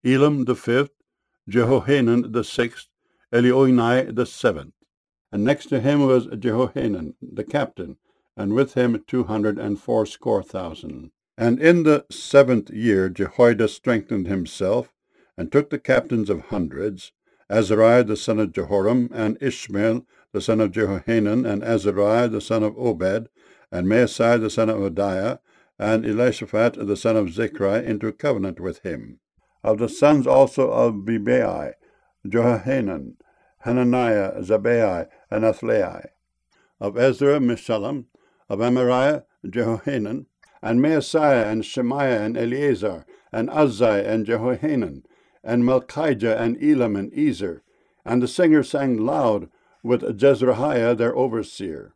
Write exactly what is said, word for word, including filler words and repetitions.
Elam the fifth, Jehohanan the sixth, Elioenai the seventh. And next to him was Jehohanan the captain, and with him two hundred and fourscore thousand. And in the seventh year Jehoiada strengthened himself, and took the captains of hundreds, Azariah the son of Jehoram, and Ishmael the son of Jehohanan, and Azariah the son of Obed, and Maasai the son of Hodiah, and Elishaphat the son of Zechariah into covenant with him. Of the sons also of Bebai, Jehohanan, Hananiah, Zabai, and Athlai. Of Ezra, Meshullam. Of Amariah, Jehohanan, and Maaseiah, and Shemaiah, and Eleazar, and Uzzi, and Jehohanan, and Malchijah, and Elam, and Ezer. And the singers sang loud with Jezrahiah their overseer.